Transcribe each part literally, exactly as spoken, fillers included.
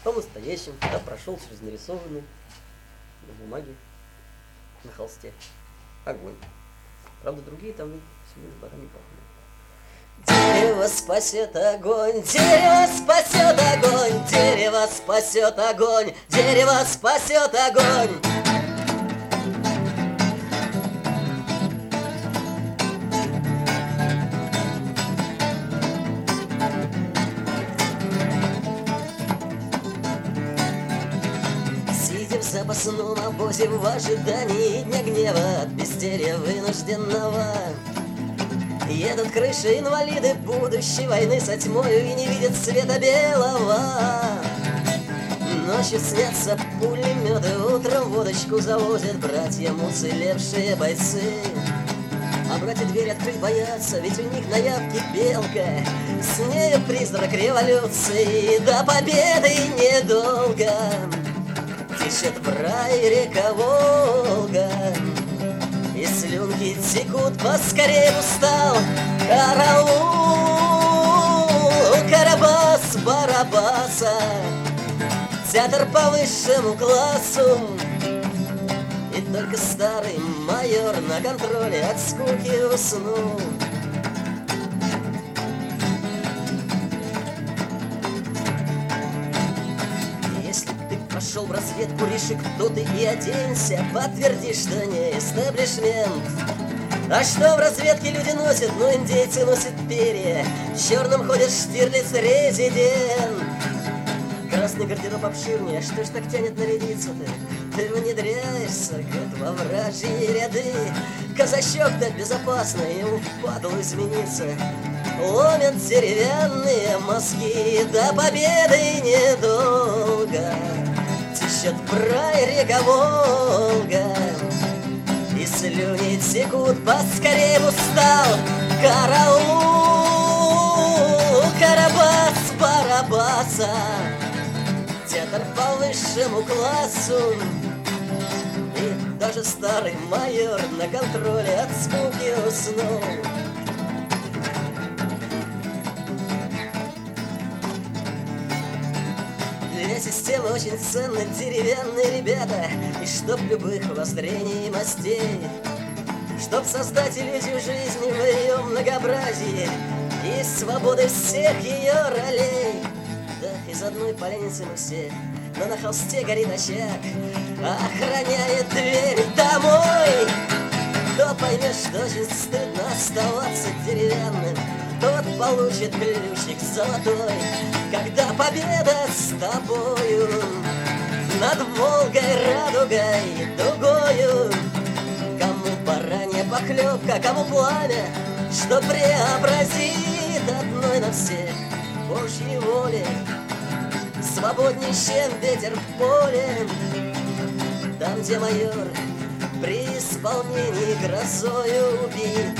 по-настоящему, когда прошел через нарисованный на бумаге, на холсте огонь. Правда, другие там всего лишь пока не пахнут. Дерево спасет огонь, дерево спасет огонь, дерево спасет огонь, дерево спасет огонь. Сидя в запасном обозе в ожидании дня гнева от безделья вынужденного, едут крыши инвалиды будущей войны со тьмою и не видят света белого. Ночью снятся пулеметы, утром водочку завозят братьям уцелевшие бойцы. А братья дверь открыть боятся, ведь у них на явке белка. С нею призрак революции, до победы недолго. Течет в рай река Волга, и слюнки текут, поскорее устал караул, Карабас Барабаса. Театр по высшему классу, и только старый майор на контроле от скуки уснул. Если ты пошел в разведку, реши, кто ты и оденься, подтверди, что не эстаблишмент. А что в разведке люди носят? Ну, индейцы носят перья, в черном ходит Штирлиц резидент. Красный гардероб обширнее, что ж так тянет нарядиться-то? Ты внедряешься, год во вражьи ряды. Казачок-то безопасно, ему впадло измениться. Ломят деревянные мозги, до победы недолго. Течет в рай река Волга, и слюни текут, поскорее устал караул, Карабас Барабаса. Театр по высшему классу, и даже старый майор на контроле от скуки уснул. Для системы очень ценны деревянные ребята, и чтоб любых воззрений и мастей, чтоб создать иллюзию жизни в ее многообразии и свободы всех ее ролей. Да, из одной поляницы мы все, но на холсте горит очаг, охраняет дверь домой. Кто поймет, что очень стыдно оставаться деревянным, тот получит ключик золотой, когда победа с тобою над Волгой, радугой, дугою. Кому баранья похлебка, кому пламя, что преобразит одной на всех Божьей воле. Свободней, чем ветер в поле, там, где майор при исполнении грозою убит.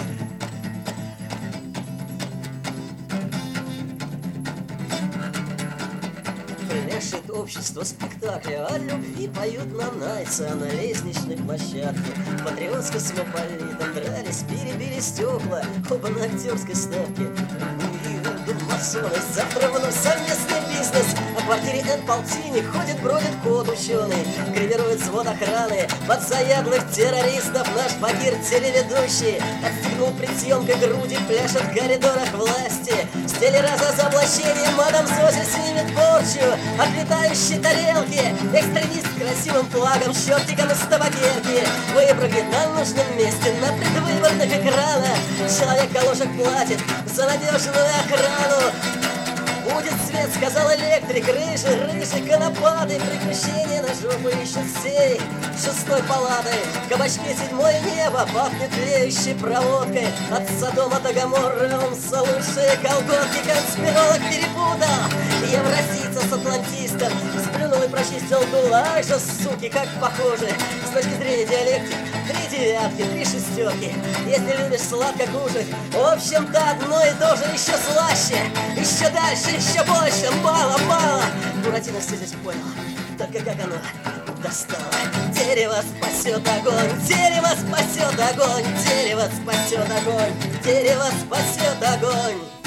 Пляшет общество спектакля, о любви поют нам найца на лестничной площадке. Патриотско-космополитом дрались, перебили стекла, оба на актерской ставке. Масоны, завтра вновь совместный бизнес. А в квартире Н полтинник ходит, бродит кот ученый, гримирует взвод охраны под заядлых террористов. Наш Багир телеведущий отстегнул пред съемкой груди, пляшет в коридорах власти. С телеразоблачением мадам Зося снимет порчу от летающей тарелки. Экстремист с красивым флагом, чертиком из табакерки выпрыгнет на нужном месте на предвыборных экранах. Человек калошек платит за надежную охрану. Будет свет, сказал электрик, рыжий, рыжий, конопатый. Приключения на жопу ищут всей шестой палаты. В кабачке седьмое небо пахнет тлеющей проводкой. От Содома до Гоморры Омса лучшие колготки. Конспиролог перепутал евразийца с атлантистом, сплюнул и прочистил дуло. Ах же, суки, как похожи. С точки зрения диалектики три девятки, три шестерки. Если любишь сладко кушать, в общем-то одно и то же, еще слаще, еще дальше, еще больше, мало-мало. Буратино все здесь понял, только как оно достало. Дерево спасет огонь, дерево спасет огонь, дерево спасет огонь, дерево спасет огонь.